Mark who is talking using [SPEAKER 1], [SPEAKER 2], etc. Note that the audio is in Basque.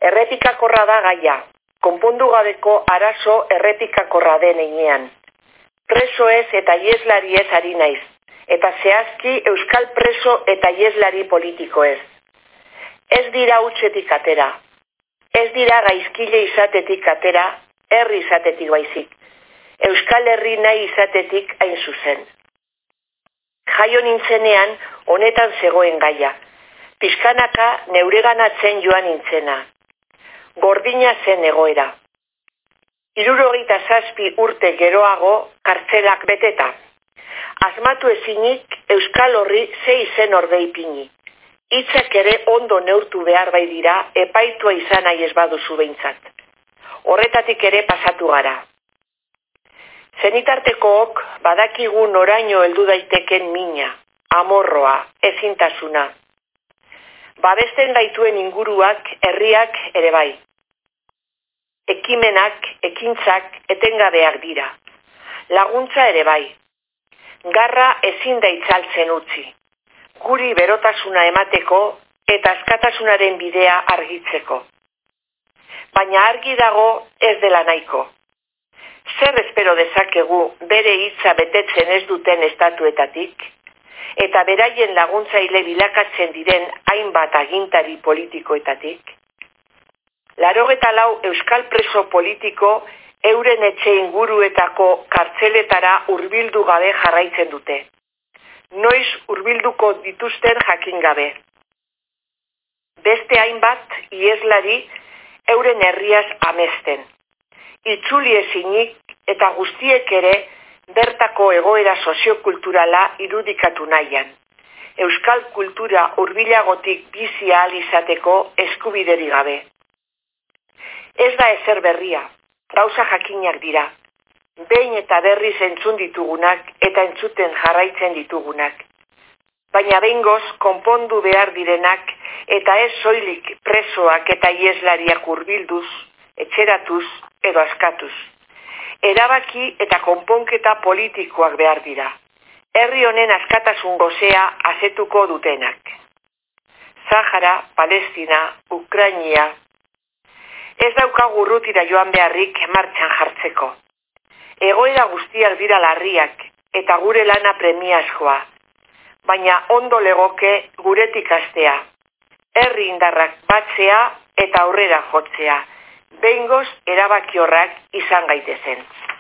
[SPEAKER 1] Errepikakorra da gaia, konpondu gabeko arazo errepikakorra den heinean. Preso ez eta ieslari ez ari naiz, eta zehazki euskal preso eta ieslari politiko ez. Ez dira hutsetik atera, ez dira gaizkile izatetik atera, herri izatetik baizik. Euskal Herri nahi izatetik hain zuzen. Jaio nintzenean honetan zegoen gaia. Pixkanaka neureganatzen joan nintzena. Gordina zen egoera. 77 urte geroago kartzelak beteta. Asmatu ezinik Euskal Horri ze izen orde ipini. Hitzak ere ondo neurtu behar bai dira epaitua izan nahi ez baduzu behintzat. Horretatik ere pasatu gara. Zenitartekook badakigu noraino heldu daiteken mina, amorroa, ezintasuna. Babesten gaituen inguruak, herriak ere bai. Ekimenak, ekintzak etengabeak dira. Laguntza ere bai. Garra ezin da itzaltzen utzi. Guri berotasuna emateko eta askatasunaren bidea argitzeko. Baina argi dago ez dela nahiko. Zer espero dezakegu bere hitza betetzen ez duten estatuetatik, eta beraien laguntzaile bilakatzen diren hainbat agintari politikoetatik? 84 euskal preso politiko euren etxe inguruetako kartzeletara hurbildu gabe jarraitzen dute. Noiz hurbilduko dituzten jakin gabe. Beste hainbat ieslari euren herriaz amesten. Itzuli ezinik eta guztiek ere bertako egoera soziokulturala irudikatu nahian. Euskal kultura hurbilagotik bizi ahal izateko eskubideri gabe. Ez da ezer berria, gauza jakinak dira. Behin eta berriz entzun ditugunak eta entzuten jarraitzen ditugunak. Baina behingoz konpondu behar direnak eta ez soilik presoak eta ieslariak hurbilduz, etxeratuz edo askatuz. Erabaki eta konponketa politikoak behar dira. Herri honen askatasun gozea azetuko dutenak. Sahara, Palestina, Ukrainia. Ez daukagu urrutira joan beharrik martxan jartzeko. Egoera guztiak dira larriak eta gure lana premiazkoa. Baina ondo legoke guretik hastea. Herri indarrak batzea eta aurrera jotzea. Behingoz erabakiorrak izan gaitezen.